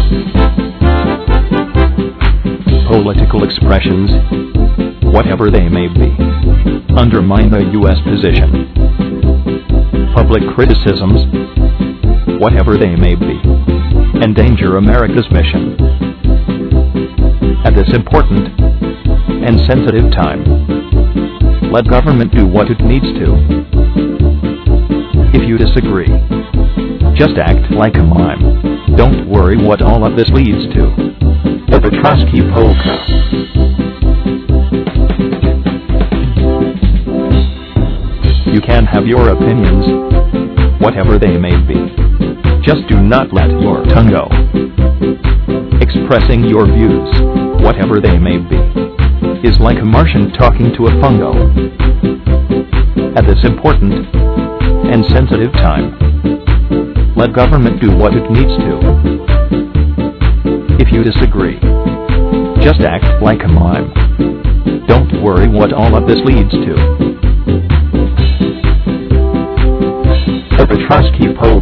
Political expressions, whatever they may be, undermine the U.S. position. Public criticisms, whatever they may be, endanger America's mission. At this important and sensitive time, let government do what it needs to. If you disagree, just act like a mime. Don't worry what all of this leads to. The Petrovsky Polka. You can have your opinions, whatever they may be. Just do not let your tongue go. Expressing your views, whatever they may be, is like a Martian talking to a fungo. At this important and sensitive time, let government do what it needs to. If you disagree, just act like a mime. Don't worry what all of this leads to. The Petrovsky Polka.